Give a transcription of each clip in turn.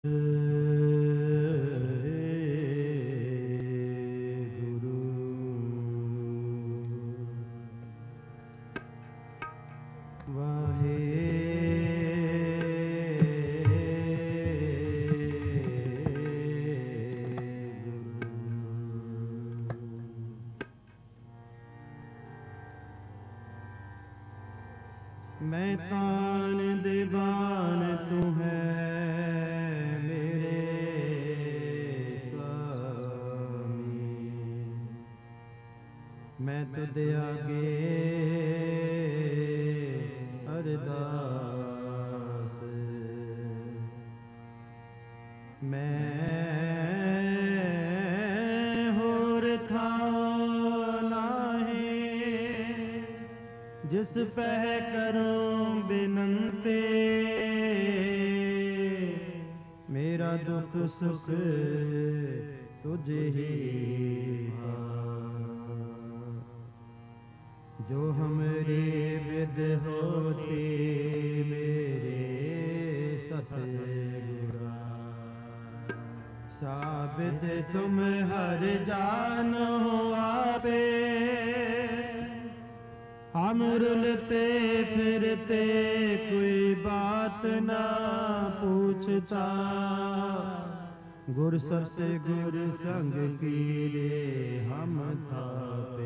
मैं तान दीवान तू है मेरे स्वामी, मैं तुझे आगे अरदास, मैं होर था नाहीं जिस पह करूं बिनते, मेरा दुख सुख तुझे ही जो हमरे विद होते मेरे सतगुरा, साबित तुम हर जानो आपे, हम रुलते फिरते कोई बात ना पूछता, गुर सत गुर संग की रे हम थापे,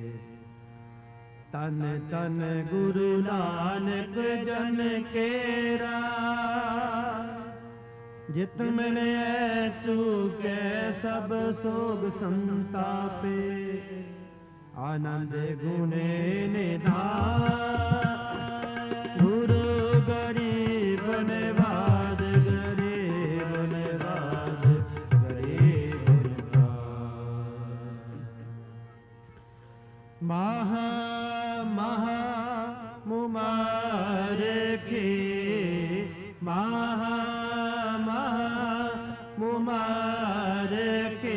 तन तन गुरु नानक जन केरा, जित मैंने चूके सब सोग संतापे, आनंद गुणे निधान गुरु गरीब निवाद, गरीब निवाद गरीब निवाद, महा महा मुमार के, महा महा मुमार के,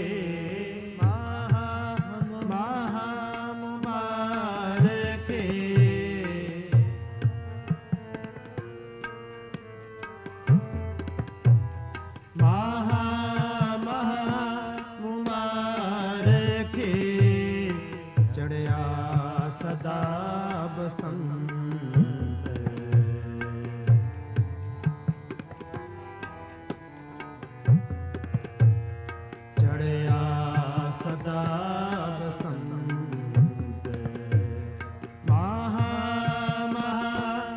सदा बसंत, चढ़या सदा बसंत, महा महा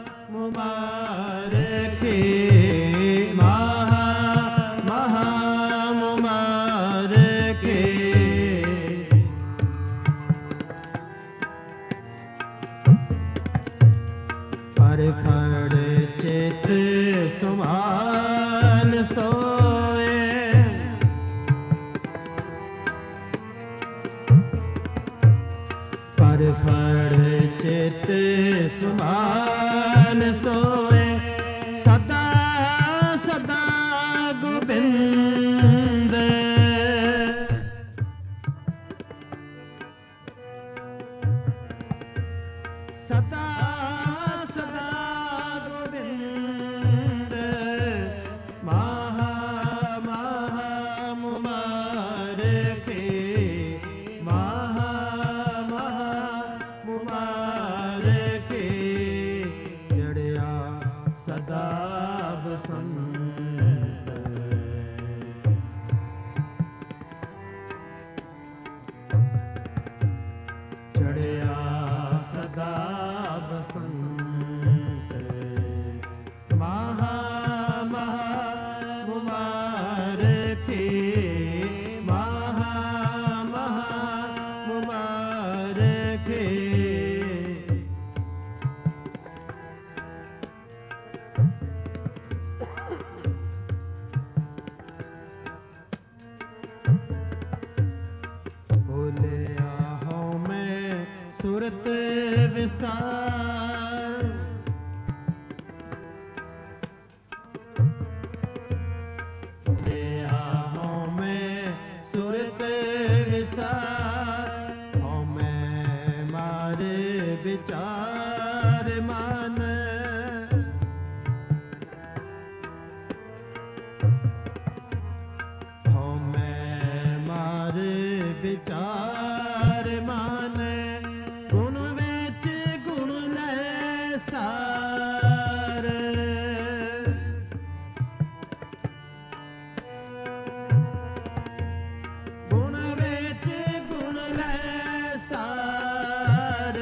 मुबारके, महा महा मुबारके, फड़ चित सुमान सोए, पर फड़ चित सुमान सोए, सदा सदा गोबिंद, सदा सदा गोविंद, महा महा मुबारके, महा महा मुबारके, जड़या सदा बसंत, चढ़या सदा बसंत, महा महा मुबारके, महा महा मुबारके, बोले आओ मैं सुरत विसार, बोले आओ मैं सुरत विसार, हो मैं मारे विचार मान, विचार माने गुण विच गुण लै सार गुण विच गुण लै सार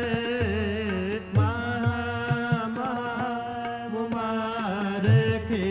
महा महा मुमार के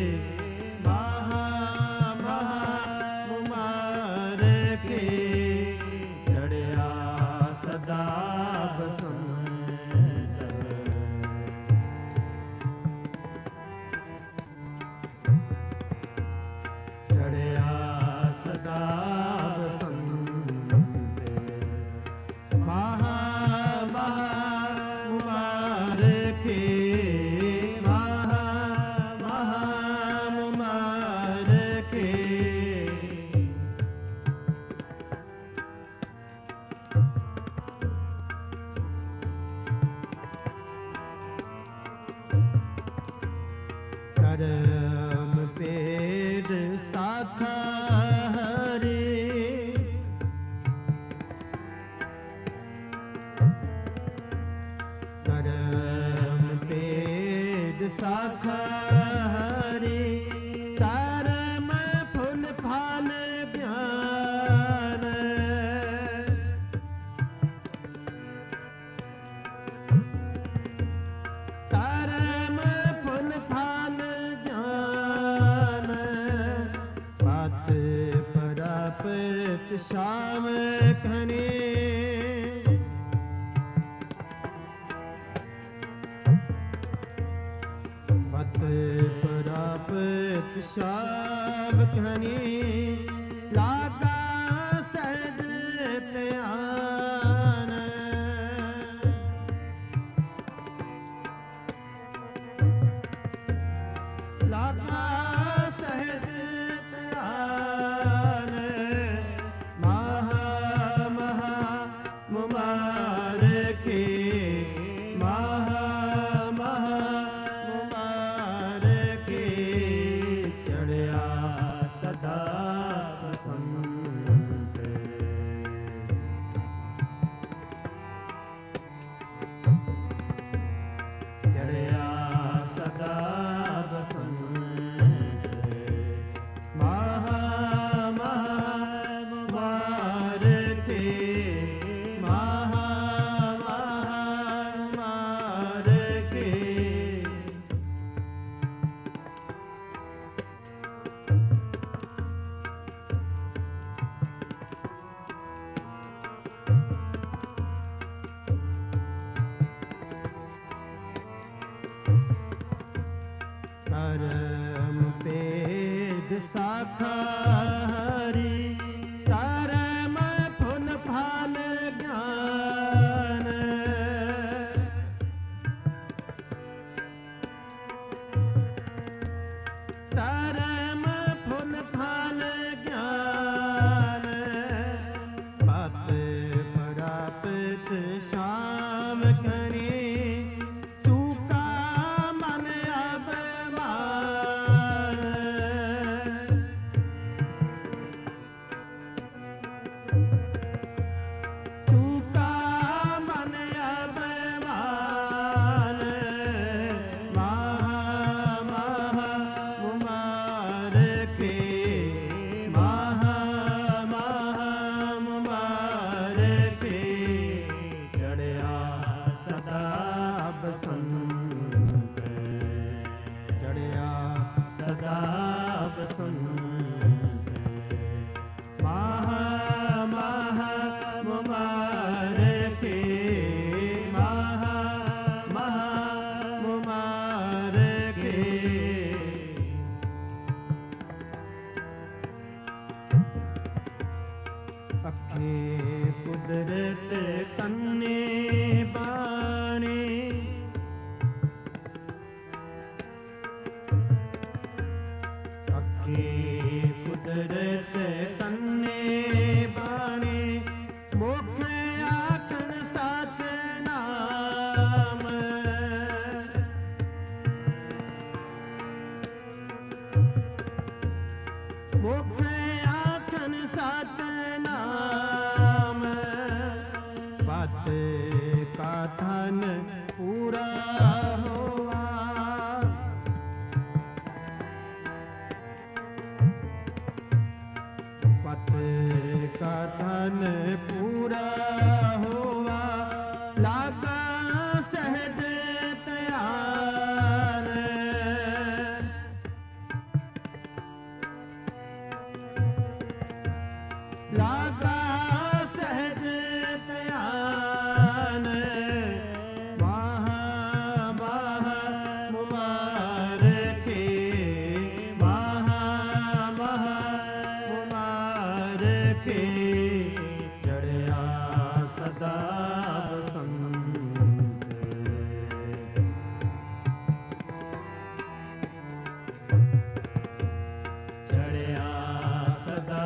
करम पेड़ साखा हरे करम पेड़ साखा हरे करम फूल फल ज्ञान करम फूल फल श्याम घने पत प्राप्त श्याम घने लागा सहज ध्यान लागा सहज ध्यान करम पेद साखा हरि करम फूल फल ज्ञान करम फूल फल ज्ञान पत प्राप्त श्याम करे कुदरत तन्ने बाणे अखे कुदरत तन्ने बाणे मुख आखन सच नाम मुख आखन सच नाम ਧਨ ਪੂਰਾ ਹੋਵਾ। ਪਤ ਕਾ ਧਨ ਪੂਰਾ ਹੋਵਾ, ਲਾਗਾ ਸਹਿਜ ਤਿਆਰ। ਲਾਗਾ ਸਹਿਜ ਧਿਆਨ, ਮਹਾ ਮਹਾ ਮੁਬਾਰਕੇ, ਮਹਾ ਮਹਾ ਮੁਬਾਰਕੇ, ਚੜਿਆ ਸਦਾ ਬਸੰਤ। ਚੜਿਆ ਸਦਾ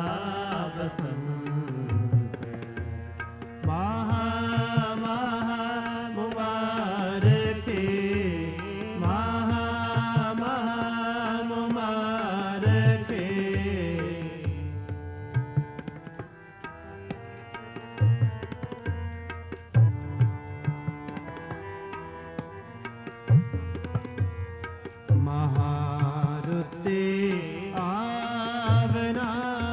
ਬਸੰਤ, ਮਹਾ ਮਹਾ ਮੁਬਾਰਕੇ, ਮਹਾ ਮਹਾ ਮੁਬਾਰਕੇ। ਮਹਾਰੁਤੇ ਆਵਨਾ,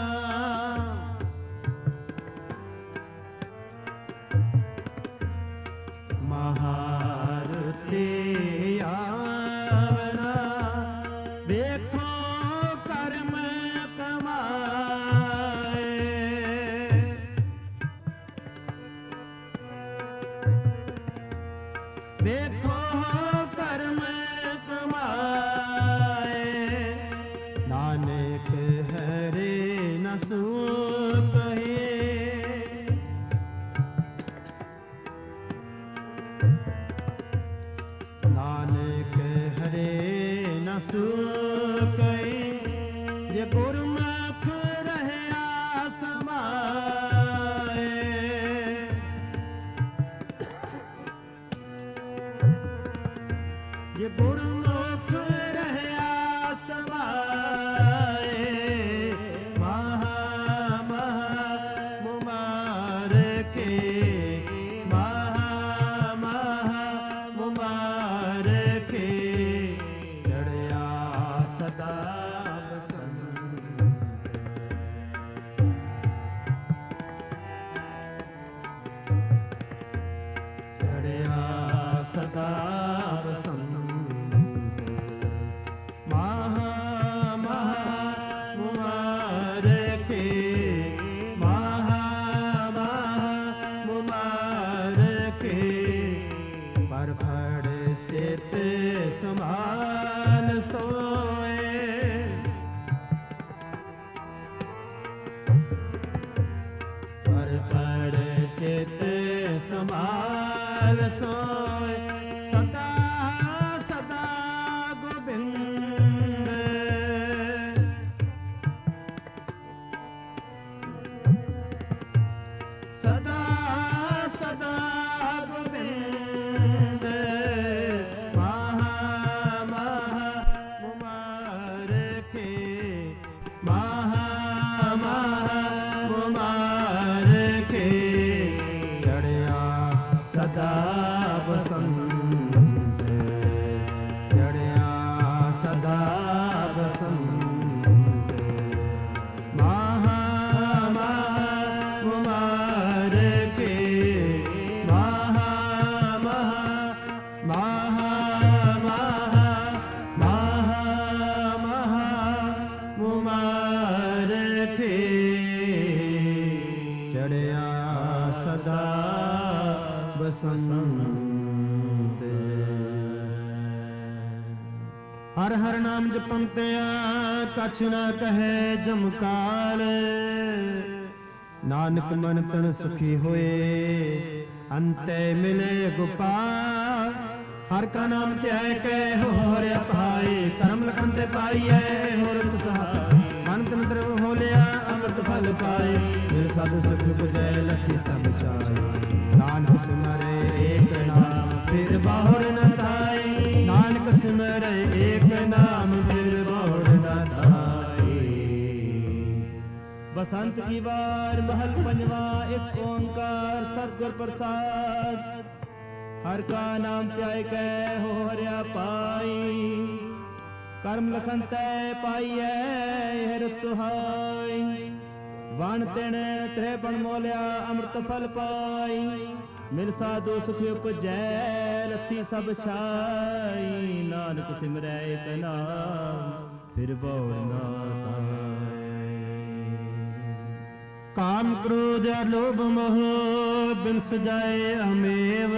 ਮਹਾਰੁਤੇ ਆਵਨਾ, ਵੇਖੋ ਕਰਮ ਕਮਾਏ। ਵੇਖੋ ਕਰਮ ਕਮਾਏ, ਨਾਨਕ ਹਰੇ ਨ ਸੂਕਹੇ। ਨਾਨਕ ਹਰੇ ਨ ਸੂਕਹੇ, ਜੇ ਗੁਰਮੁਖ ਰਹਿਆ ਸਮਾਏ। ਜੇ ਗੁਰਮੁਖ ਰਹਿਆ ਸਮਾਏ, ਮਹਾ ਮਹਾ ਮੁਬਾਰਕੇ, ਮਹਾ ਮਹਾ ਮੁਬਾਰਕੇ, ਚੜਿਆ ਸਦਾ ਬਸੰਤ। ਚੜਿਆ ਸਦਾ ਬਸੰਤ, ਮਹਾ ਮਹਾ ਮੁਬਾਰਕੇ, ਮਹਾ ਮਹਾ ਮੁਬਾਰਕੇ, ਪਰ ਫੜ ਚਿਤ ਸਮਾਨ ਸੋਏ। ਪਰ ਫੜ ਚਿਤ ਸਮਾਨ ਸੋਏ, ਸਦਾ ਸਦਾ ਗੋਬਿੰਦ। ਸਦਾ ਸਦਾ ਗੋਬਿੰਦ, ਮਹਾ ਮਹਾ ਮੁਬਾਰਕੇ, ਮਹਾ ਮਹਾ ਮੁਬਾਰਕੇ, ਚੜਿਆ ਸਦਾ ਬਸੰਤ। ਚੜਿਆ ਸਦਾ ਬਸੰਤ, ਮਹਾ ਮਹਾ ਮੁਬਾਰਕੇ, ਮਹਾ ਮਹਾ ਮਹਾ ਮਹਾ ਮਹਾ ਮਹਾ ਮੁਬਾਰਕੇ, ਚੜਿਆ ਸਦਾ ਬਸੰਤ। ਹਰ ਹਰ ਨਾਮ ਜਪੰਤਿਆ, ਕਛ ਨਾ ਕਹੈ ਜਮਕਾਲ। ਨਾਨਕ ਮਨ ਤਨ ਸੁਖੀ ਹੋਏ, ਅੰਤੈ ਮਿਲੇ ਗੋਪਾਲ। ਹਰ ਕਾ ਨਾਮ ਧਿਆਇ ਕੈ ਹੋਰਿ ਅਪਾਏ, ਕਰਮ ਲਖਨ ਤੇ ਪਾਈਐ ਹੋਰਤ ਸਹਾਈ। ਮਨ ਤਨ ਦਰਵ ਹੋਲਿਆ ਅੰਮ੍ਰਿਤ ਫਲ ਪਾਏ, ਮਿਲ ਸਦ ਸੁਖ ਬੁਝੈ ਲਖੀ ਸਭ ਚਾਏ। ਨਾਨਕ ਸਿਮਰੈ ਏਕ ਨਾਮ ਫਿਰ ਬਾਹੁਰ ਨ ਧਾਈ, ਨਾਨਕ ਸਿਮਰੈ ਏਕ ਨਾਮ ਫਿਰ ਬਾਹੁਰ ਨ ਧਾਈ। बसंत की बार महल पंजवा एक ओंकार सतगुर प्रसाद। ਹਰ ਕਾ ਨਾਮ ਧਿਆਇ ਕੈ ਹੋ ਹਰਿਆ ਪਾਈ। ਕਰਮ ਲਖਨ ਤੈ ਪਾਈਐ ਹਿਰਤ ਸੁਹਾਈ। ਵਣ ਤਿਣ ਤ੍ਰੈ ਬਣ ਮੋਲਿਆ ਅੰਮ੍ਰਿਤ ਫਲ ਪਾਈ। ਮਿਲ ਸਾਧੂ ਸੁਖ ਉਪਜੈ ਲੱਥੀ ਸਭ ਛਾਈ। ਨਾਨਕ ਸਿਮਰੈ ਏਕ ਨਾਮ ਫਿਰ ਬਉ ਨਾ ਤਾਈ। ਕਾਮ ਕ੍ਰੋਧ ਲੋਭ ਮੋਹ ਬਿਨ ਸਜਾਏ ਅਮੇਵ।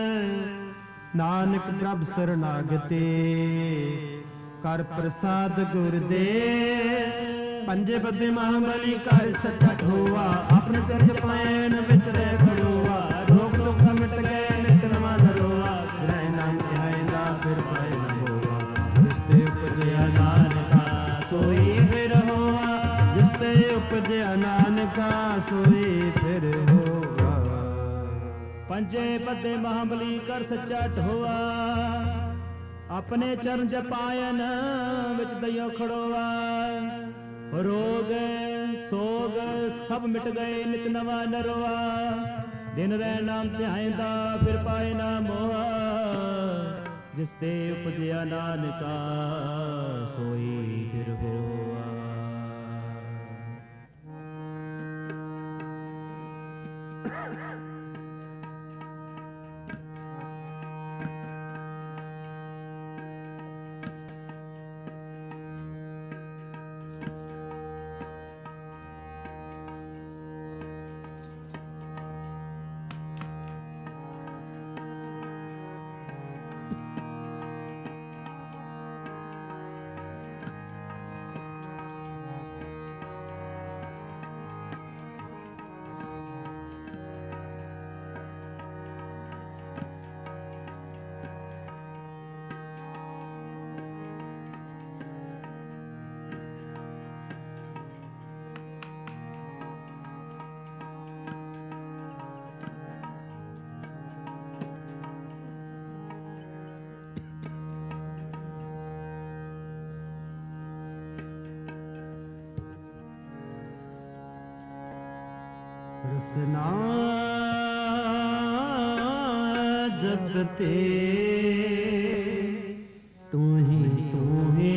ਨਾਨਕ ਪ੍ਰਭ ਸਰਨਾਗਤੇ ਕਰ ਪ੍ਰਸਾਦ ਗੁਰ ਦੇ। ਪੰਜੇ ਬੱਦੇ ਮਹਾਬਲੀ ਕਰ ਸੱਚਾ ਠੋਆ। ਆਪਣੇ ਚਰਨ ਪੈਣ ਵਿੱਚ ਰਹਿ ਖੜੋਆ। ਰੋਗ ਸੁਖ ਸਮਿਟ ਗਏ ਨਿਤ ਨਵਾਂ ਨਰੋਆ। ਰਹਿ ਨਾਮ ਧਿਆਇਂਦਾ ਫਿਰ ਪਾਏ ਨ ਹੋਆ। ਜਿਸ ਤੇ ਉਪਜਿਆ ਨਾਨਕਾ ਸੋਈ ਫਿਰ ਹੋਆ। ਜਿਸ ਤੇ ਉਪਜਿਆ ਨਾਨਕਾ ਸੋਈ ਫਿਰ ਹੋਆ। ਪੰਜੇ ਬੱਦੇ ਮਹਾਬਲੀ ਕਰ ਸੱਚਾ ਠੋਆ। ਆਪਣੇ ਚਰਨ ਜਪਾਇਨ ਵਿੱਚ ਦਈਓ ਖੜੋਆ। ਰੋਗ ਸੋਗ ਸਭ ਮਿਟ ਗਏ ਨਿਤ ਨਵਾਂ ਨਰਵਾ। ਦਿਨ ਰਹਿ ਨਾਮ ਧਿਆਇਂਦਾ ਫਿਰ ਪਾਏ ਨਾ ਮੋਹਾ। ਜਿਸ ਤੇ ਉਪਜਿਆ ਨਾਨਕਾ ਸੋਈ ਫਿਰ ਹੋਆ। ਰਸਨਾ ਜਪਤੇ ਤੂੰ ਹੀ ਤੂੰ ਹੈ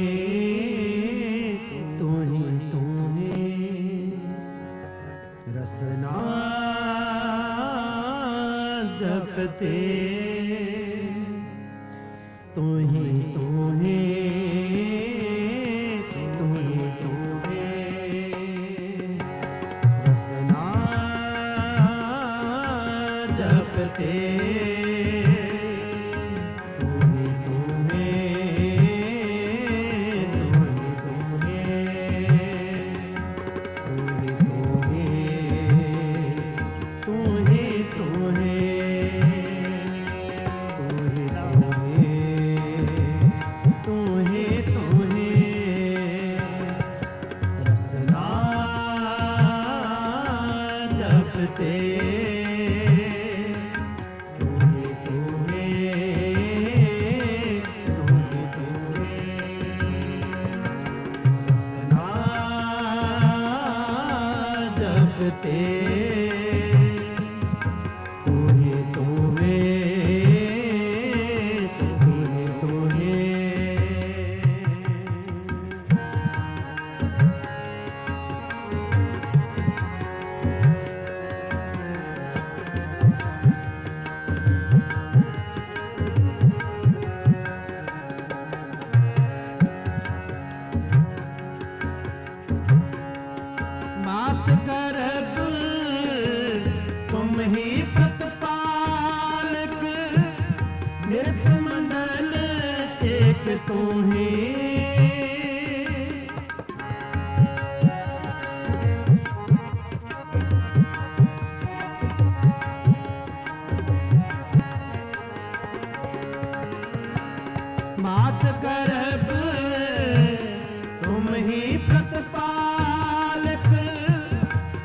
ਤੂੰ ਹੀ ਤੂੰ ਹੈ। ਰਸਨਾ ਜਪਤੇ ਤੂੰ ਹੀ ਤੂੰ ਹੈ ਤੂੰ ਹੀ ਤੂੰ ਹੈ। ਰਸਨਾ ਜਪਤੇ ਤੂੰ ਹੀ ਤੂੰ ਹੈ ਤੂੰ ਹੀ ਤੂੰ ਹੈ ਤੂੰ ਹੀ ਤੂੰ ਹੈ ਤੂੰ ਹੀ ਤੂੰ ਹੀ ਤੂੰ ਹੈ। ਰਸਨਾ ਜਪਤੇ ਮਾਤ ਗਰਭ ਤੁਮ ਹੀ ਪ੍ਰਤਪਾਲਕ। ਨਿਰਤ ਮੰਡਲ ਏਕ ਤੂੰ ਹੀ। ਮਾਤ ਗਰਭ ਤੁਮ ਹੀ ਪ੍ਰਤਪਾਲਕ।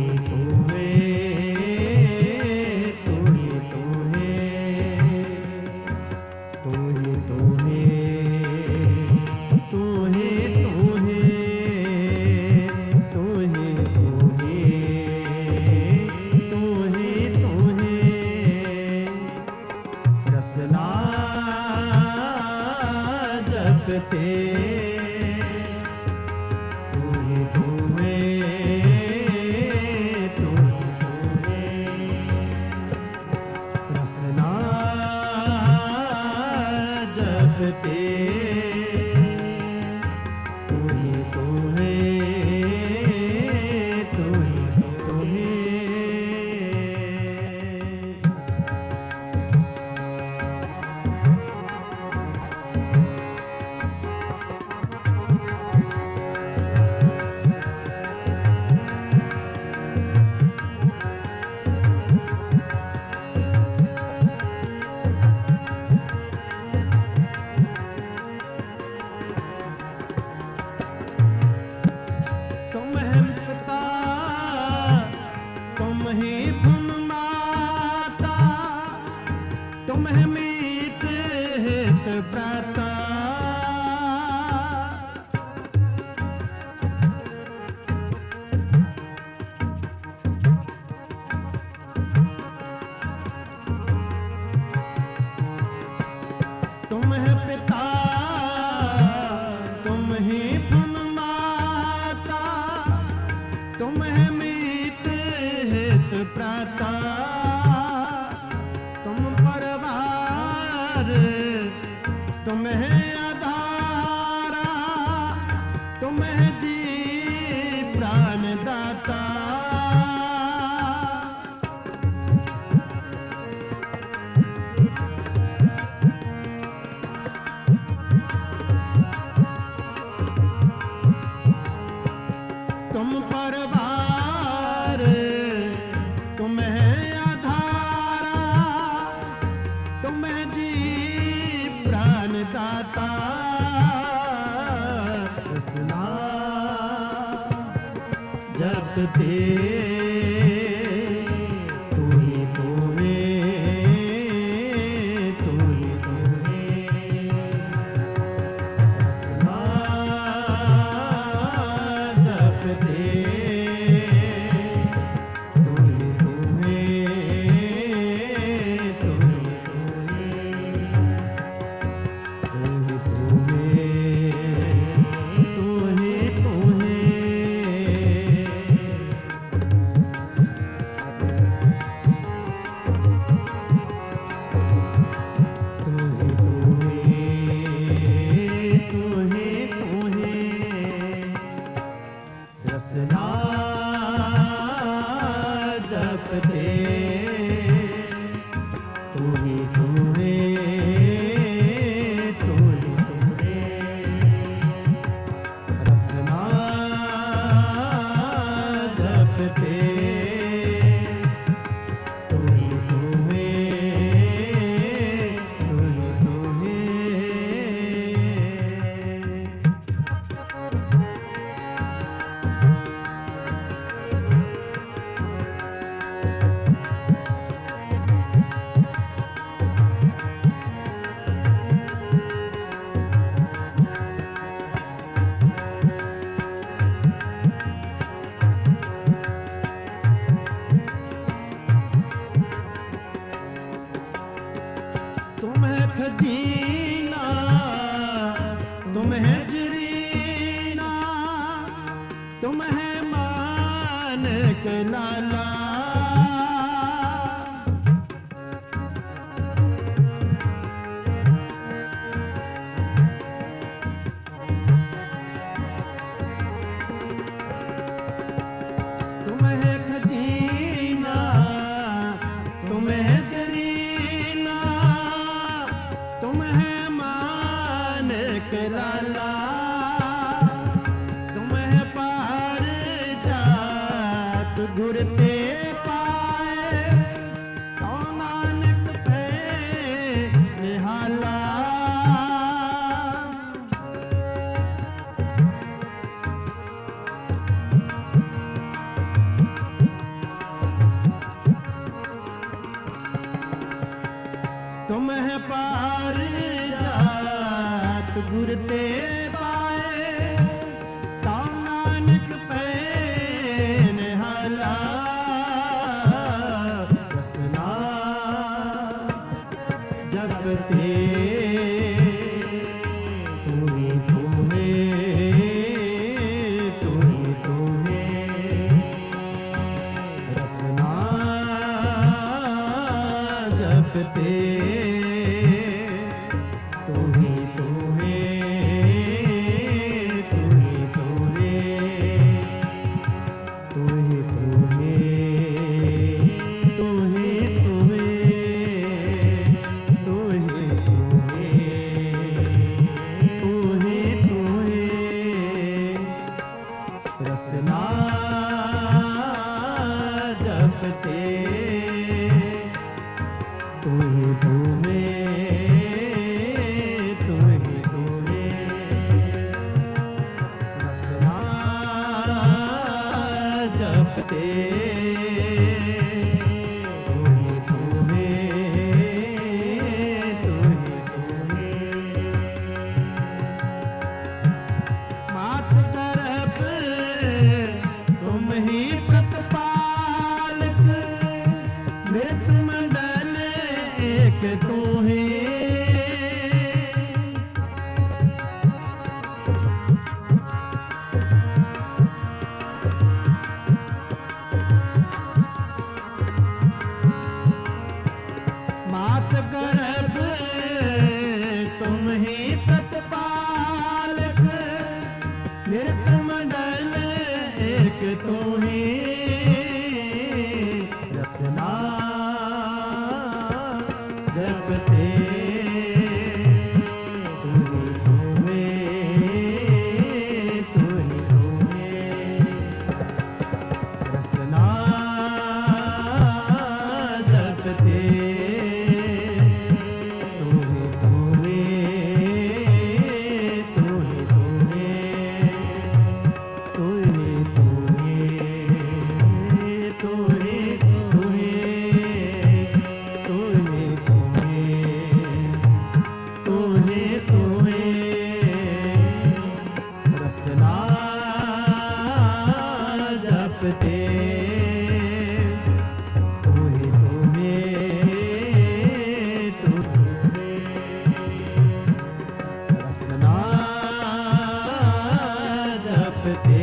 तुम परवार तुम है गुर ते पाए ताऊ नानक पे निहाला रसना जपते तू ही रसना जपते रसना जपते तू ही रसना जपते मात तरफ तुम ही प्रतिपालक मृत मंडल एक तू ही मात गर्भ तुम ही प्रतिपालक मृत मंडल एक तू ही रसना जपते तू ही रसना जपते रसना जपते रसना जपते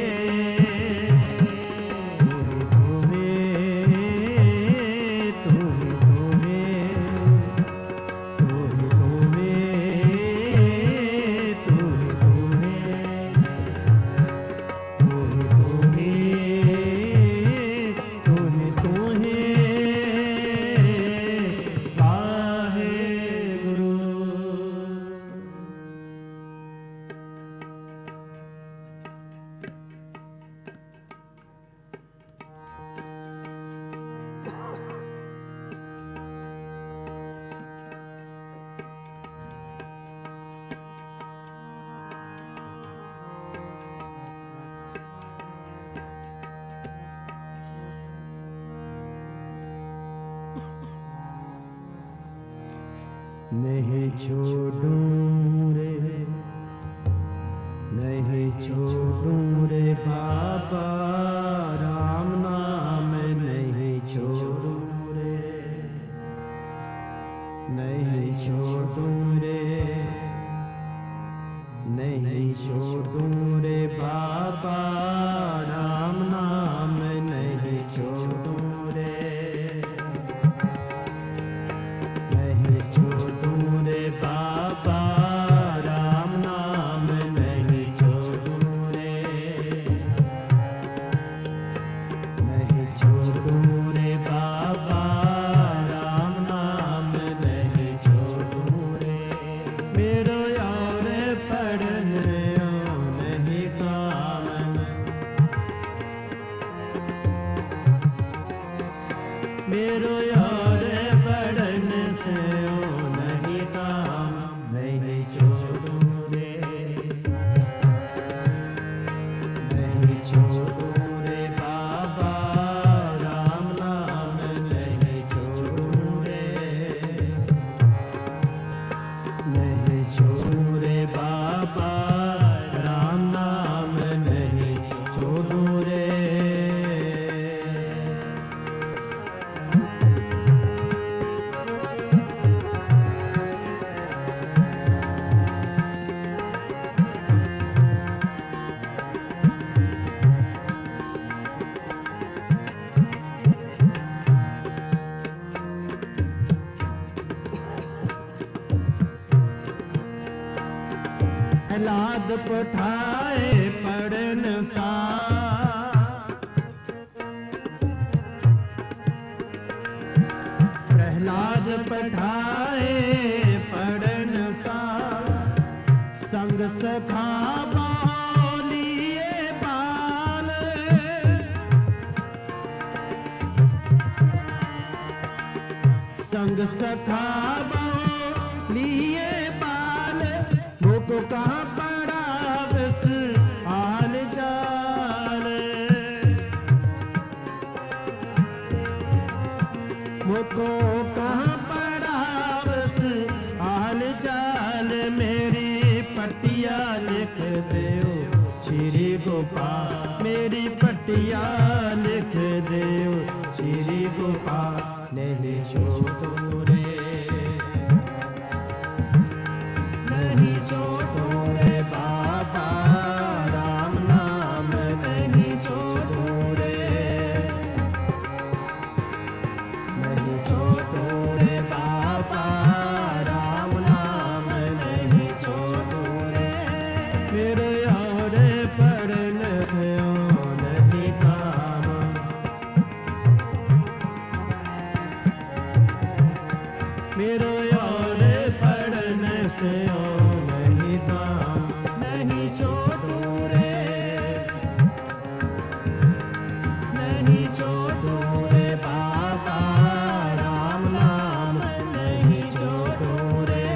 नहीं छोड़ूं रे नहीं छोड़ूं रे बाबा राम नाम नहीं छोड़ूं रे नहीं छोड़ूं रे नहीं छोड़ूं रे बाबा राम नाम नहीं छोड़ूं रे नहीं छोड़ूं रे बाबा राम नाम नहीं छोड़ूं रे नहीं छोड़ूं रे बाबा राम नाम नहीं छोड़ूं रे मेरो और पढ़ने नहीं काम मेरो और पढ़ने से नहीं काम नहीं छोड़ूं रे नहीं छोड़ूं रे बाबा राम नाम नहीं छोड़ूं रे नहीं छोड़ूं रे बाबा प्रहलाद पठाए पढ़न सार, प्रहलाद पठाए पढ़न सार, संग सखा बोलिए बाल, संग सखा बोलिए बाल, मुको कहाँ पड़ा बस आल जाल, मुको कहाँ पड़ा बस आल जाल, मेरी पटिया लिख देओ श्री गोपाल, मेरी पटिया लिख देओ श्री गोपाल, नहीं छोड़ो रे, नहीं छोड़ो रे बाबा राम नाम, नहीं छोड़ो रे, नहीं छोड़ो रे बाबा राम नाम, नहीं छोड़ो रे, मेरे और पढ़न से नहीं काम, मेरे और पढ़न से नहीं काम, नहीं छोड़ो रे, नहीं छोड़ो रे बाबा राम नाम, नहीं छोड़ो रे,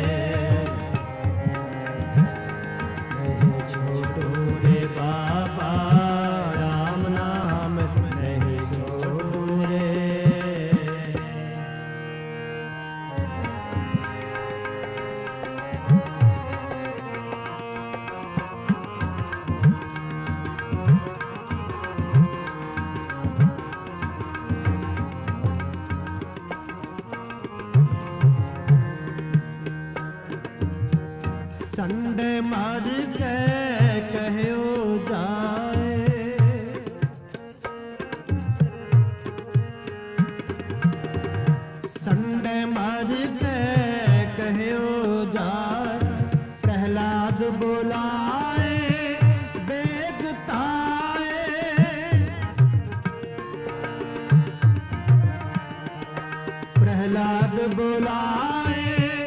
नहीं छोड़ो रे बाबा राम नाम, नहीं छोड़ो रे। संड मर के कहो जाए, संड मर के कहो जाए, प्रहलाद बुलाए बेगताए, प्रहलाद बुलाए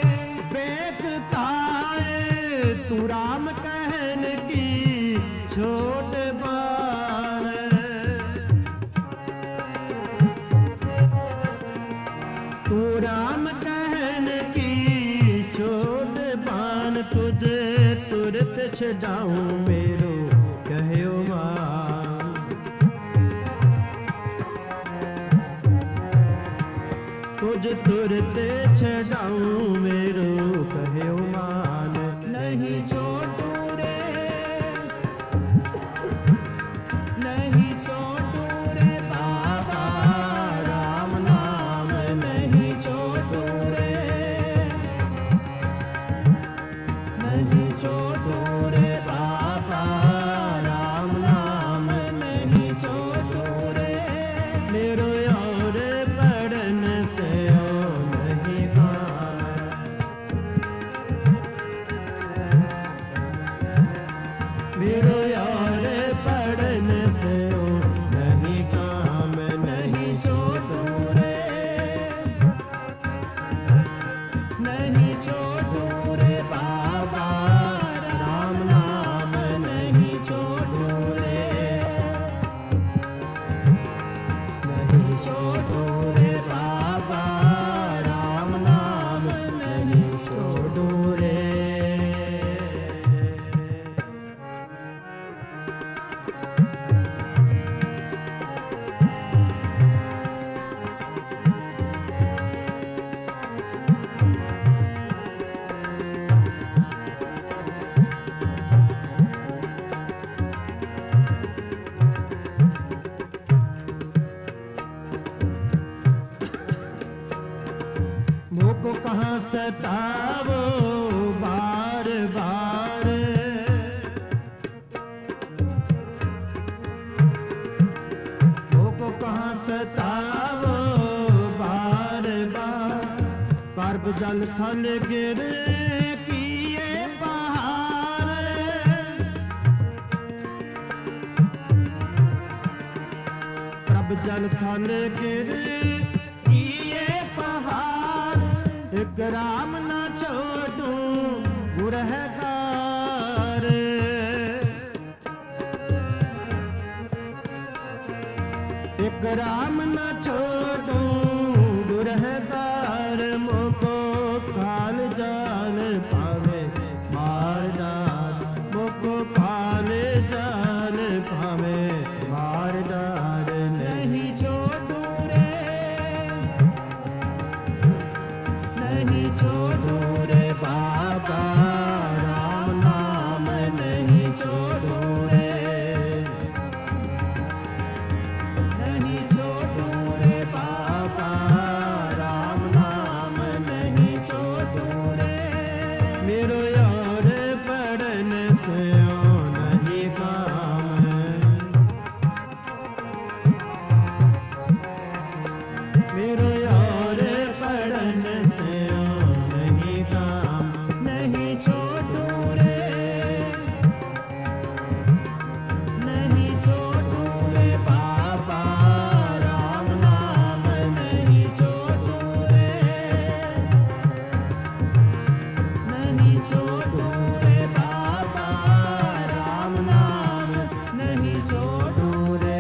बेगताए, तू राम कहन की छोट बार, तू राम कहन की छोट बान, तुझे तुरत छजाऊं मेरो कहो मान, तुझ तुरत छजाऊं मेरो कहो मान, नहीं छोड़ो रे, नहीं छोड़ो रे बाबा राम नाम, नहीं छोड़ो रे, नहीं छोड़ो रे बाबा राम नाम, नहीं छोड़ो रे, मेरो और पढ़न से नहीं काम, मेरो और पढ़न से नहीं काम, नहीं छोड़ो रे, नहीं छोड़ो रे बाबा राम नाम, नहीं छोड़ो रे, नहीं छोड़ो रे बाबा राम नाम, नहीं छोड़ो रे। मुझको कहाँ सतावो बार बार, मुझको कहाँ सतावो बार बार, पर्व जल थल गिर किए पहाड़, जल थल गिर किए पहाड़, एक राम ना छोड़ू गुरहगार। एक राम ना छोड़ू गुरहगार, मोको काल जान पावे मार डार, मोको काल जान पावे मार डार। नहीं छोड़ू रे, नहीं छोड़ू रे बाबा राम नाम, नहीं छोड़ू रे, नहीं छोड़ू रे बाबा राम नाम, नहीं छोड़ू रे। मेरो यार पढ़न से नहीं काम, मेरो यार पढ़न से नहीं काम, नहीं छोड़ू रे, नहीं छोड़ू रे बाबा राम नाम, नहीं छोड़ू रे, नहीं छोड़ू रे बाबा राम नाम, नहीं छोड़ू रे।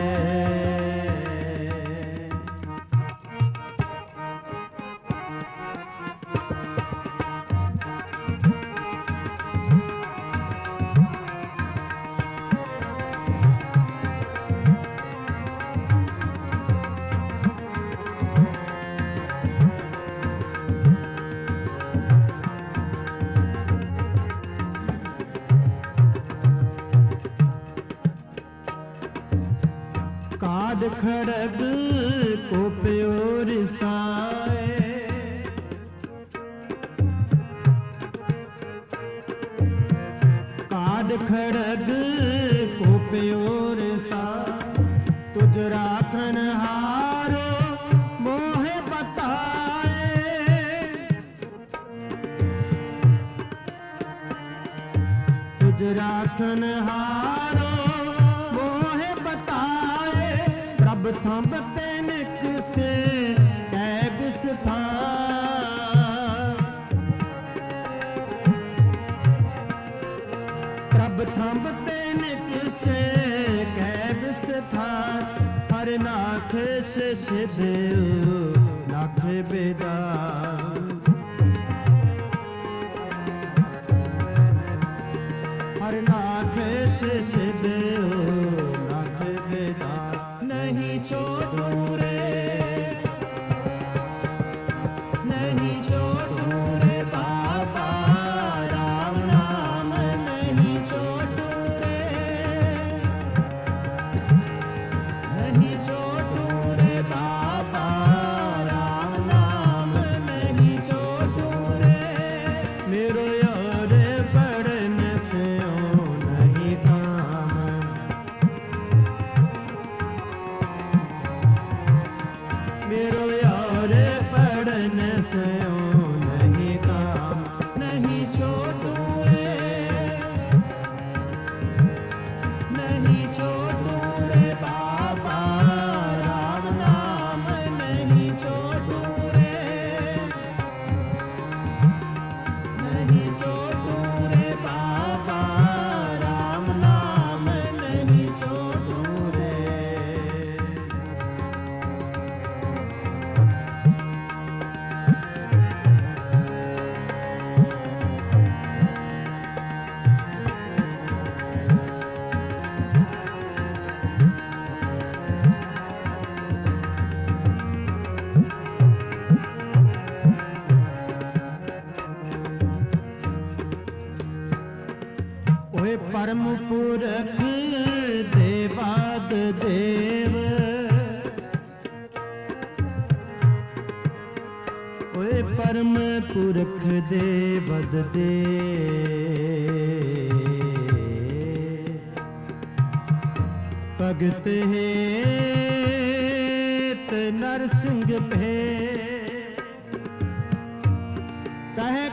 काद खड़ग को प्योर साए, काद खड़ग को प्योर सा, तुझ राखन हारो मोहे बताए, तुझ राखन हारो मोहे बताए। प्रभ थंब तैनिक से कै बिसथा, प्रभ थंब तैनिक से कै बिसथा। हर नाथ से छिद लाख बेदा, हर नाथ से छिद लाख बेदा। नहीं छोड़ू रे, नहीं छोड़ू रे बाबा राम नाम, नहीं छोड़ू रे, नहीं छोड़ू रे बाबा राम नाम, नहीं छोड़ू रे। मेरो यार पढ़न से नहीं काम, मेरो यार पढ़न से नहीं काम, नहीं छोड़ू रे, नहीं छोड़ू रे बाबा राम नाम, नहीं छोड़ू रे, नहीं छोड़ू रे बाबा राम नाम, नहीं छोड़ू रे। ओए परम पुरख देवाद देव, ओए परम पुरख देवद देव, भगत हेत नरसिंह भे, कहे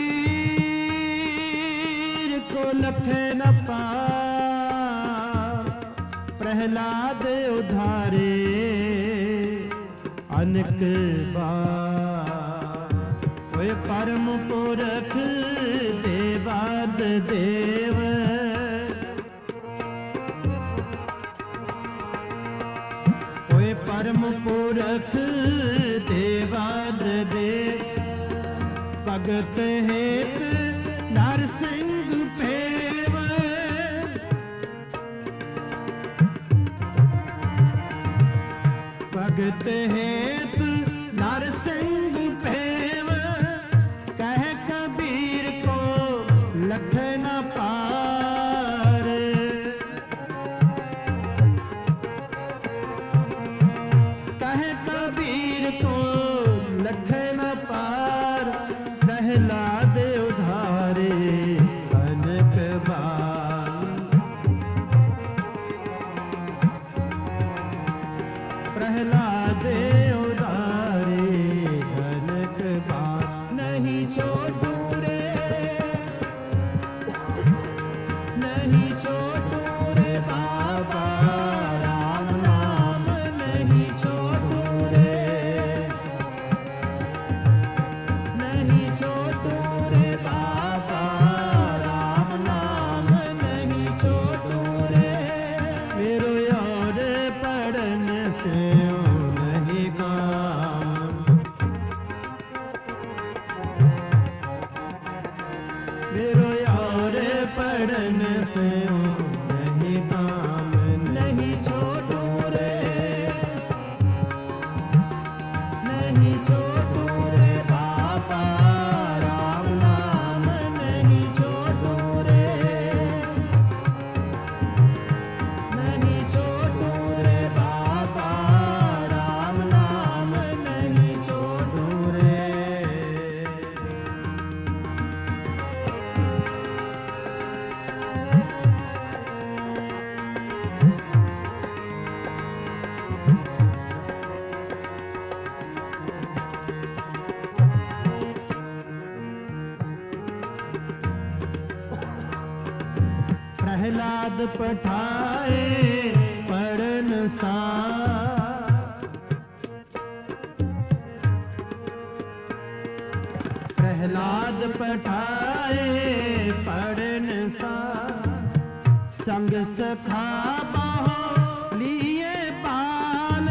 कबीर को लखे न पा, प्रहलाद उधारे अनक बार होए परम पुरख देवाद देव होए परम पुरख देवाद देव भगत हेत नरसिंह पेव भगत हेत नरसिंह पेव कह कबीर को लख न पार कह कबीर को लख न पार प्रहलाद उधारे अनक बार प्रहलाद उधारे अनक बार नहीं छोटू रे नहीं छोटू रे बाबा राम नाम नहीं छोटू रे नहीं छोटू रे बाबा राम नाम नहीं छोटू रे मेरो यार पढ़न से नहीं काम मेरो यार पढ़न से नहीं काम नहीं छोटू रे नहीं छोटू रे बाबा राम नाम नहीं छोटू रे नहीं छोटू रे बाबा राम नाम नहीं छोटू रे प्रहलाद पठाए पढ़न सा प्रहलाद पठाए पढ़न सा संग सखा बाहों लिए पाल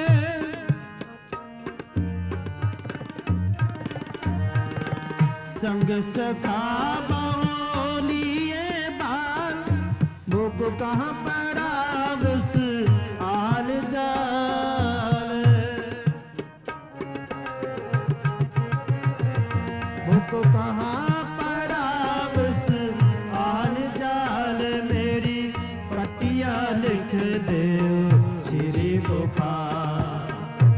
संग सखा बाहों लिए बाल भूख कहाँ पड़ा बस आल जाल भूख कहाँ पड़ा बस आल जाल मेरी पटिया लिख दे श्री गोपाल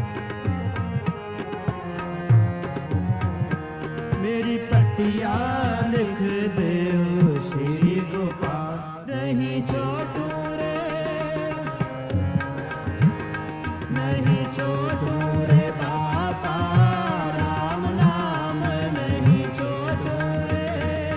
मेरी पटिया लिख दे श्री गोपाल नहीं छोटू रे नहीं छोटू रे बाबा राम नाम नहीं छोटू रे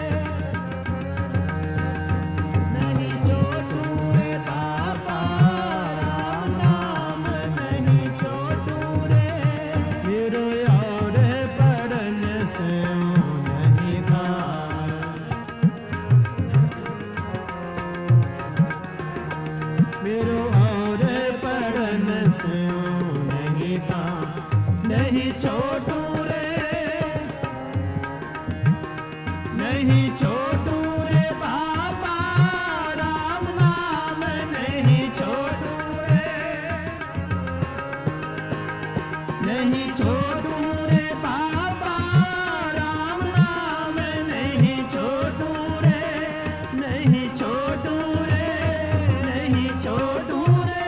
नहीं छोटू रे बाबा राम नाम नहीं छोटू रे मेरो यार पढ़न से नहीं काम मेरो और पढ़न से नहीं काम नहीं छोटू रे नहीं छोटू रे बाबा राम नाम नहीं छोटू रे नहीं छोटू रे बाबा राम नाम नहीं छोटू रे नहीं छोटू रे नहीं छोटू रे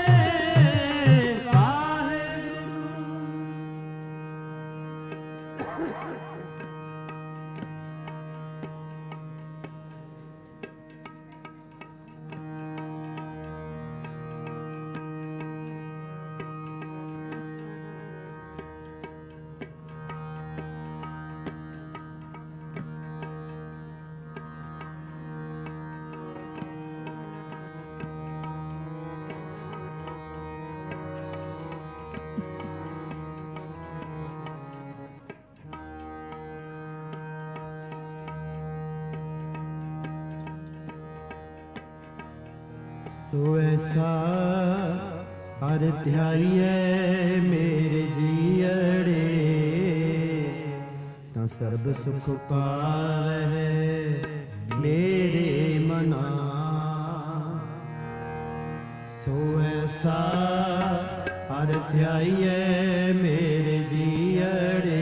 सो ऐसा हर ध्याइए मेरे जीअड़े तां सर्ब सुख पावै मेरे मना। सो ऐसा हर ध्याइए मेरे जीअड़े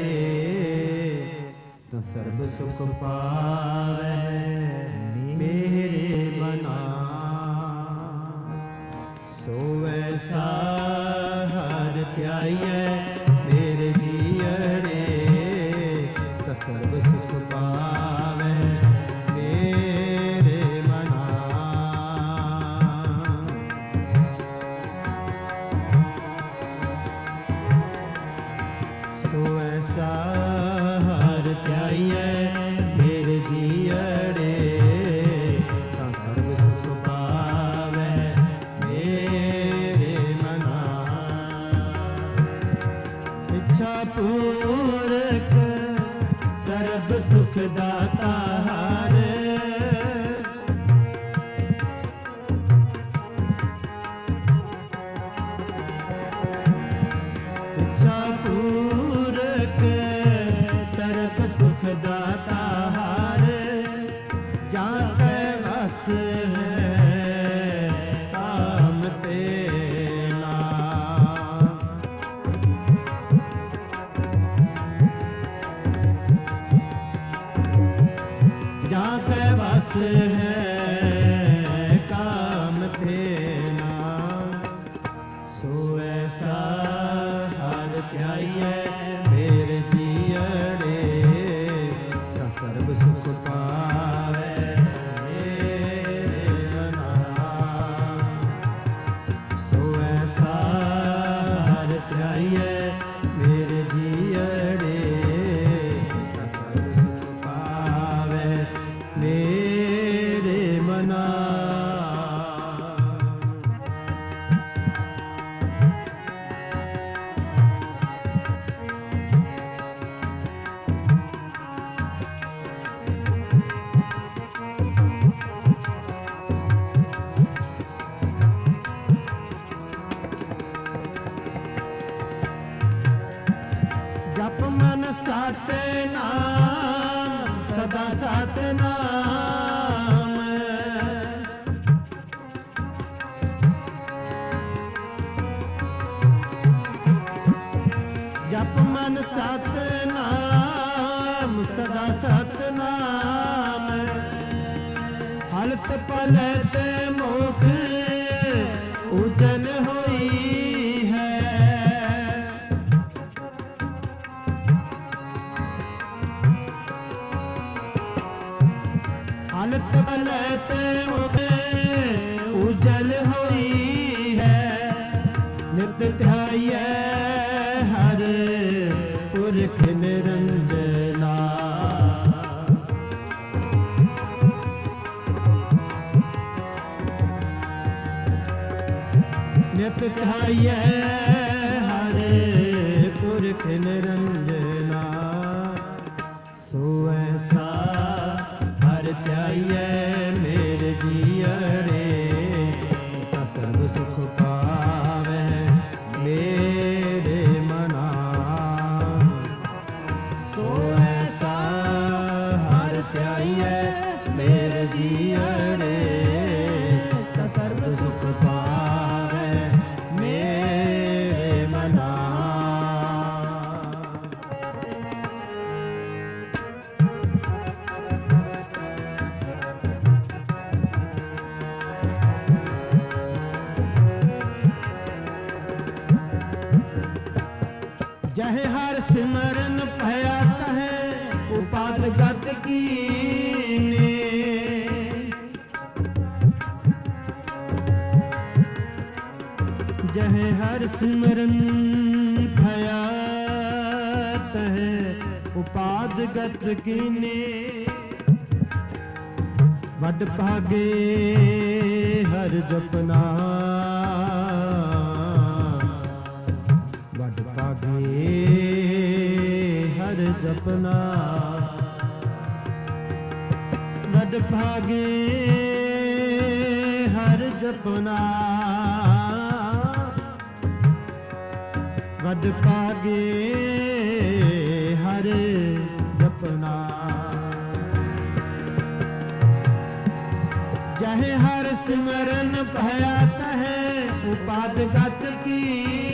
तां सर्ब सुख पावै मेरे मना। सो ऐसा हर ध्याइए मेरे जीअड़े तां सर्ब सुख पावै मेरे मना। सो ऐसा हर ध्याइए मेरे जीअड़े तां सर्ब सुख पावै मेरे मना। इच्छा पूरक सर्ब सुख दाता हर इच्छा पूरक सर्ब सुख दाता हर जाके बस है काम तेला। जाके बस है काम तेला। सो ऐसा हर ध्याइए मेरे जीअड़े तां सर्ब सुख पावै मेरे मना। सो ऐसा हर ध्याइए मेरे जीअड़े तां सर्ब सुख पावै मेरे मना। जप मन सतनाम सदा सतनाम। जप मन सतनाम सदा सतनाम। हलत पलत मुख उजल होई है। हलत पलत मुख उजल होई है। नित ध्याइए हर पुरख निरंजना। नित ध्याइए हर पुरख निरंजना। सो ऐसा हर ध्याइए मेरे जीअड़े तां सर्ब सुख पावै मेरे मना। सो ऐसा हर ध्याइए मेरे जीअड़े तां सर्ब सुख पावै मेरे मना। जहे हर सिमरन भया तहे उपाद गत कीने। जहे हर सिमरन भया तहे उपाद गत कीने। वड भागे हर जपना। वड भागे हर जपना। वड भागे हर जपना वड पागे हर जपना जहे हर सिमरन भया तहे उपाद गत की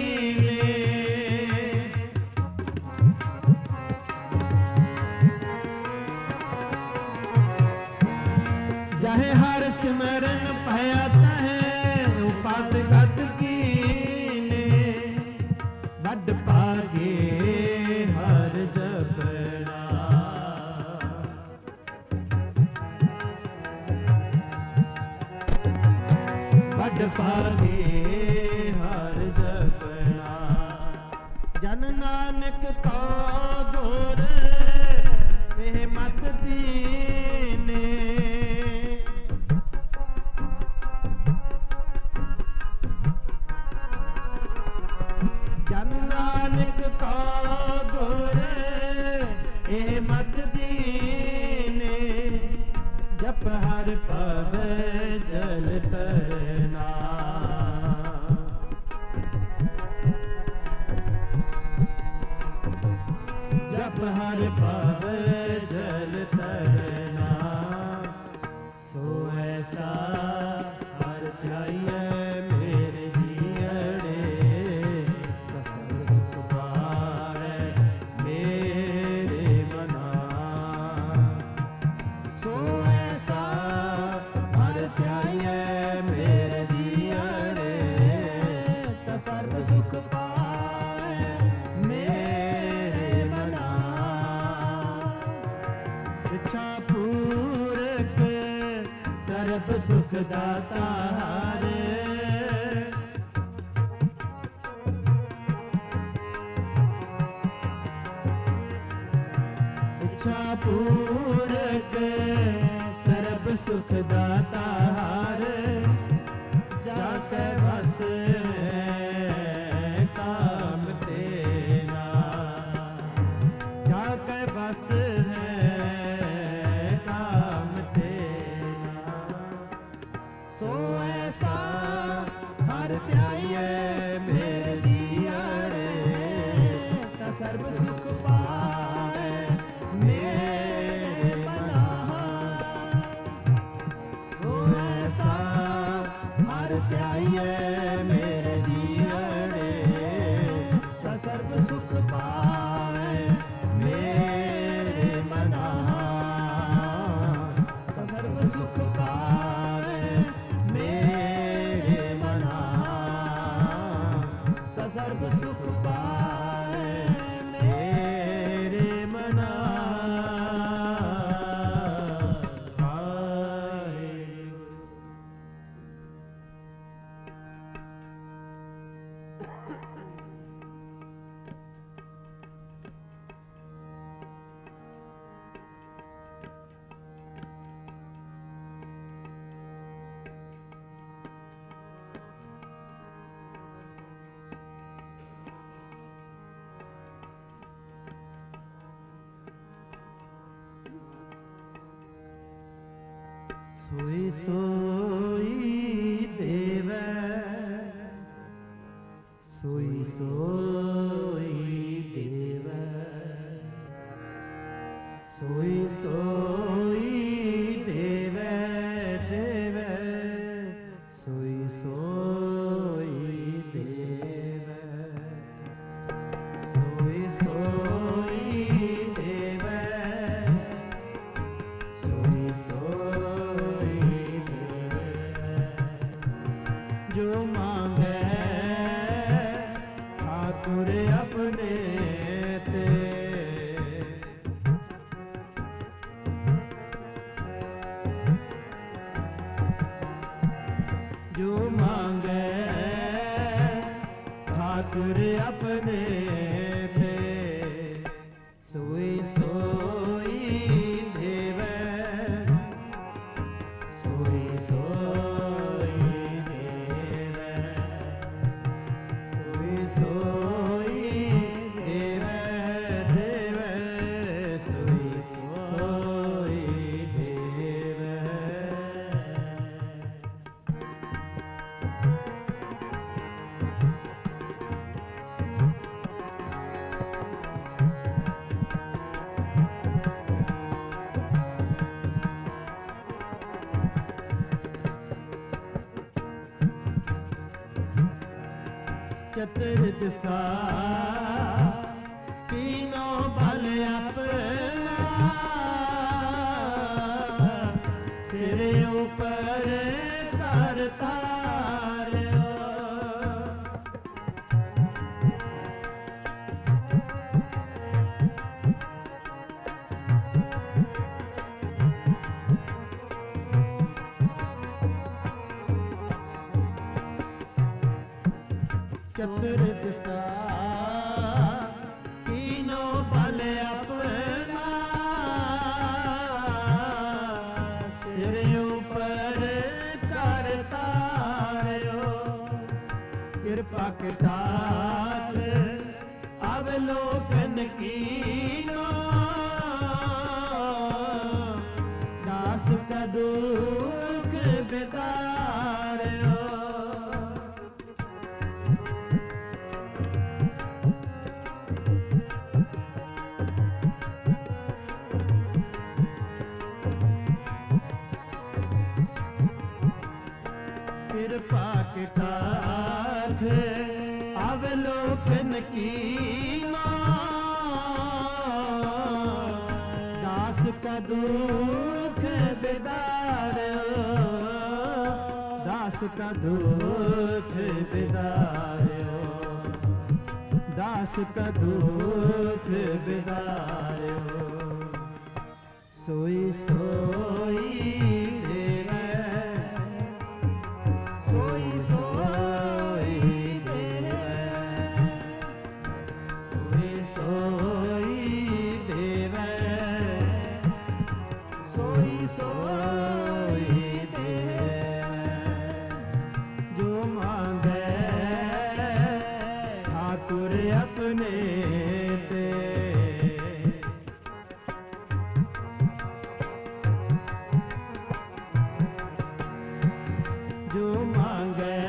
जहे हर सिमरन भया तहे उपाद गत की वड पागे हर जपना वड पागे हर जपना जन नानक को गुर एह मत दीने जन नानक को गुर एह मत दीने जप हर पद जल तरना जप हर पद जल तरना सो ऐसा हर ध्याइए मेरे जियड़े कसर सुख पाए मेरे मना सो ऐसा हर ध्याइए मेरे जियड़े कसर सुख पाए मेरे मना इच्छा पूरक सर्व सुख दाता हारे इच्छा पूरक सर्व सुख दाता हारे जाके बस काम तेना जाके बस है काम तेना सो ऐसा हर ध्याइए मेरे जियड़े ता सर्व सुख पाए मेरे मना सो ऐसा हर ध्याइए मेरे जियड़े ता सर्व सुख पाए मेरे मना ता सर्व सुख पाए मेरे मना ता सर्व सुख पाए मेरे मना सोई सोई देवै सोई सोई देवै सोई सोई देवै देवै सोई सोई देवै सोई सोई देवै सोई सोई जो मांगे ठाकुर अपने ते जो मांगे ठाकुर अपने पे सोई सोई देवै सोई सोई देवै सोई सोई देवै देवै सोई सोई देवै चतुर दिशा तीनों बल अपना सिर ऊपर करता चतुर दिशा तीनों बल अपना सिर ऊपर करता रहो कृपा कटाक्ष अवलोकन कीनो दास का दुख बिदारो कृपा कटाक्ष अवलोकन कीनो दास का दुख बिदारो दास का दुख बिदारो दास का दुख बिदारो सोई सोई अपने ते जो मांगे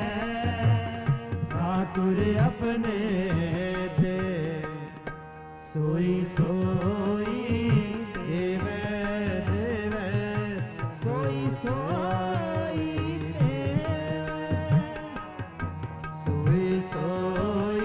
ठाकुर अपने ते सोई सोई देवे देवे सोई सोई देवे सोई सोई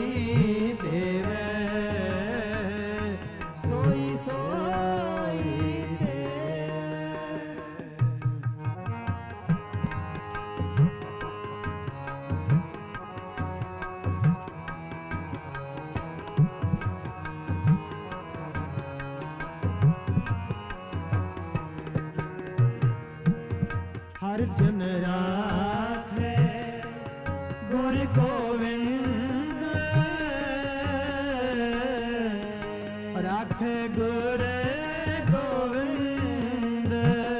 हर जन राखे गुरु गोविंद राखे गुरु गोविंद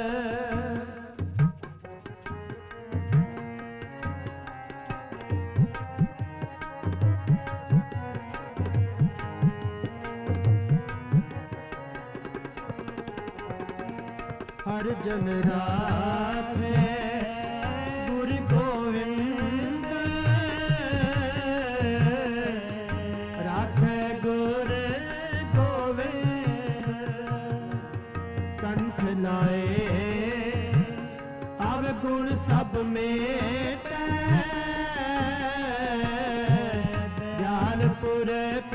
हर जन राखे गुरु गोविंद राखे गुरु गोविंद कंठ लाए अब गुण सब मेटे ज्ञान पुरख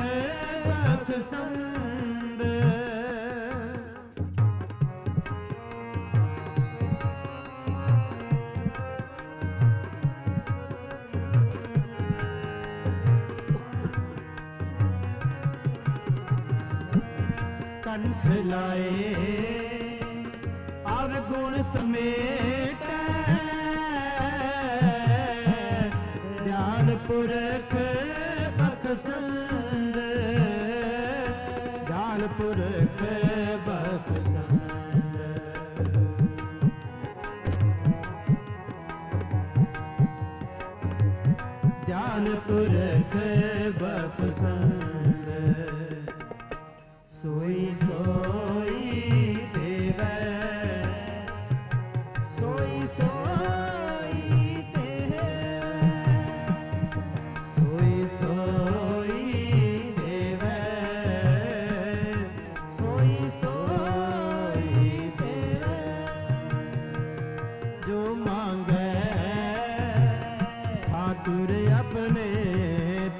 बख्शंद कंठ लाए अवगुण समेट ज्ञान पुरख बख्शंद ज्ञान पुरख बख्शंद ज्ञान पुरख बख्शंद सोई सोई देवे सोई सोई देवे सोई सोई देवे सोई सोई देवे जो मांगे ठाकुर अपने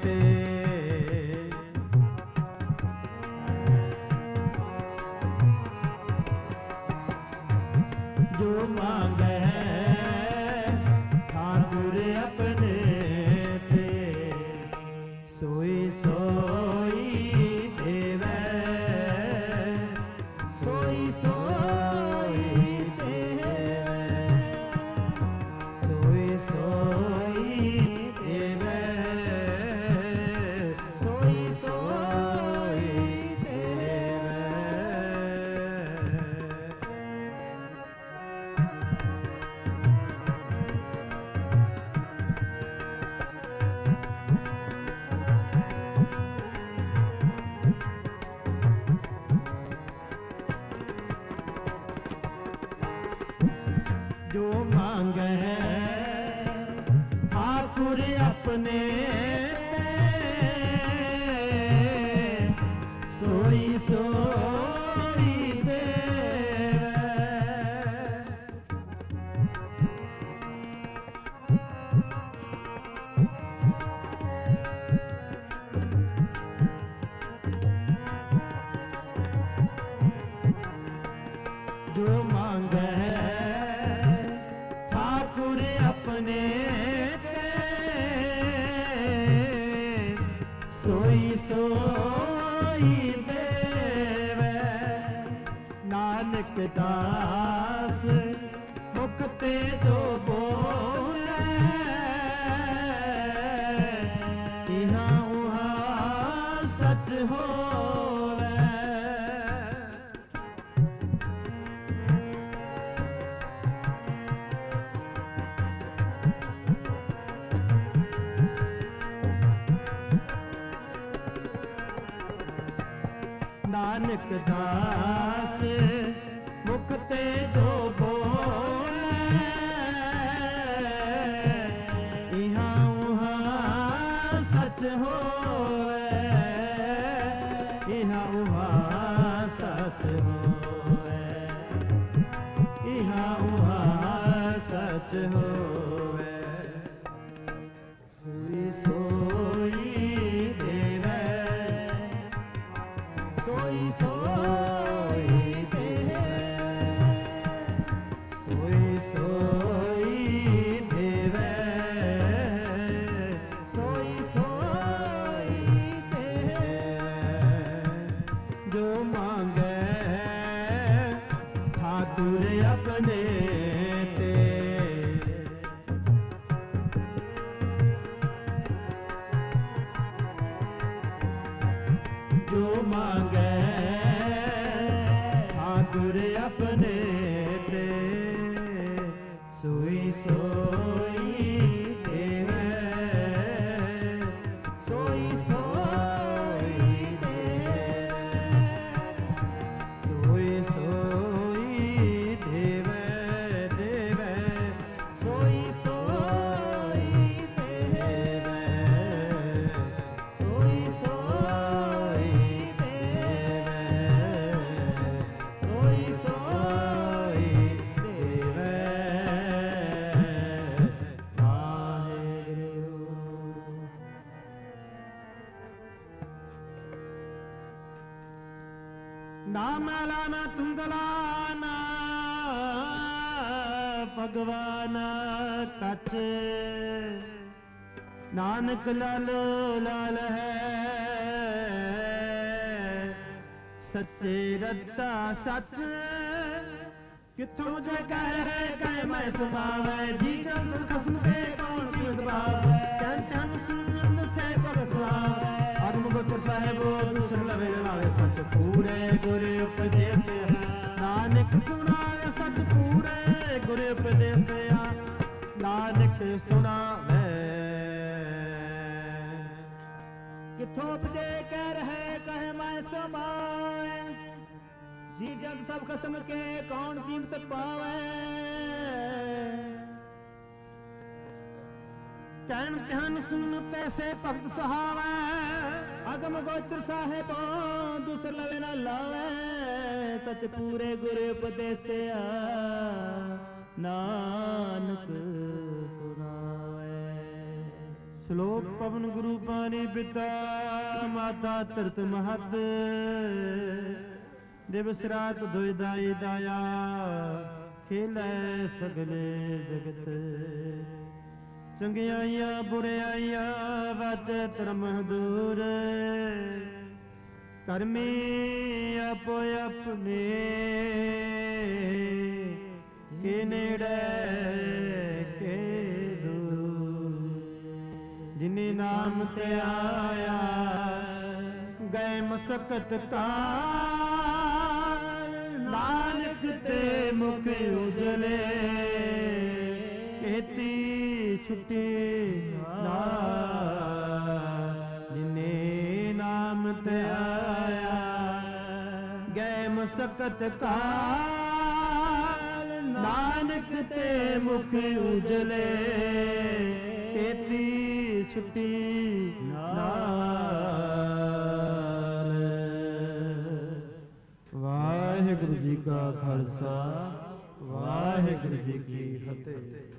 जो मांगे ठाकुर अपने सोई सोई देवे। जो मांगे ठाकुर अपने सोई सोई देवे। नानक दास मुख ते जो बोले इहाँ उहाँ सच होवे। नानक दास मुख ते जो बोले इहाँ उहाँ सच होवे। इहाँ उहाँ सच होवे। इहाँ उहाँ सच होवे। सोई सोई देवे। सोई सोई देवे। सोई सोई देवे। सोई सोई देवे। जो मांगे ठाकुर अपने ते जो मांगे ठाकुर अपने ते सोई सोई देवे। सोई सोई देवे। सोई सोई देवे देवे। सोई सोई देवे। सोई सोई सोई सोई देवे। ना मैला ना धुंधला ना भगवान कच नानक लालो लाल है सच्चे रत्ता सच। किथों जे कह मैं समावे जी जन खसम के कौन कीमत भावे। तन तन सुनत से पग सुहावे आत्म गोत्र साहेबो दूसर लवे लावे सच पूरे गुर उपदेश नानक सुनावे सच पूरे गुर उपदेश। नानक सुनावे किथों उपजे कह रहे कहे मैं समाए जी जब सब कसम के कौन कीमत पावे। कहन कहन सुनते से भक्त सहावे अगम गोचर साहेबो दूसर लवे न लावे सच पूरे गुर उपदेसिया नानक सुनावे। श्लोक पवन गुरु पानी पिता माता धरत महत दिवस रात दुई दाई दाया खेलै सगले जगत। चंगियाइया बुराइया वाचे धर्म दूर कर्मी आपो अपने के नेड़े के दूर। जिन्हें नाम ते आया गए मसकत का नानक ते मुख उजले कहती छुट्टी ना। जिन्हें नाम ते आया गए मसकत का ਨਾਨਕ ਤੇ ਮੁਖ ਉਜਲੇ ਕੀਤੀ ਛੁੱਟੀ ਨਾਲ। ਵਾਹਿਗੁਰੂ ਜੀ ਕਾ ਖਾਲਸਾ ਵਾਹਿਗੁਰੂ ਜੀ ਕੀ ਫਤਿਹ।